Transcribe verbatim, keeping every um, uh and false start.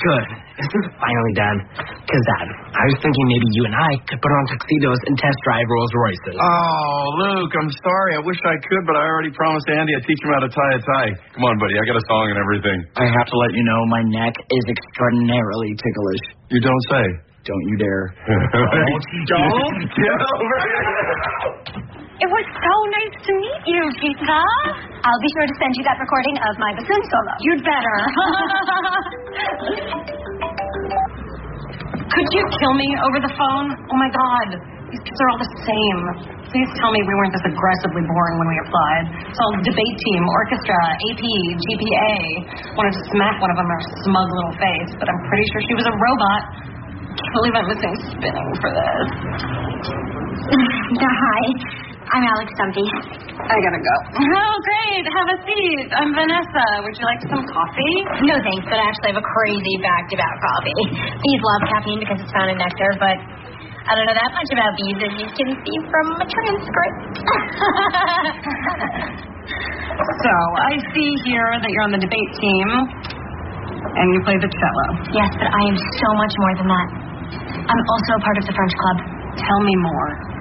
Good. This is finally done. Kazan, I was thinking maybe you and I could put on tuxedos and test drive Rolls Royces. Oh, Luke, I'm sorry. I wish I could, but I already promised Andy I'd teach him how to tie a tie. Come on, buddy. I got a song and everything. I have to let you know my neck is extraordinarily ticklish. You don't say. Don't you dare. Don't? Get over here. It was so nice to meet you, Pizza. I'll be sure to send you that recording of my bassoon solo. You'd better. Could you kill me over the phone? Oh, my God. These kids are all the same. Please tell me we weren't this aggressively boring when we applied. It's all debate team, orchestra, A P, G P A. Wanted to smack one of them in her smug little face, but I'm pretty sure she was a robot. Can't believe I'm missing spinning for this. Hi. I'm Alex Stumpy. I gotta go. Oh, great. Have a seat. I'm Vanessa. Would you like some coffee? No, thanks, but I actually have a crazy fact about coffee. Bees love caffeine because it's found in nectar, but I don't know that much about bees, as you can see from a transcript. So, I see here that you're on the debate team, and you play the cello. Yes, but I am so much more than that. I'm also a part of the French club. Tell me more.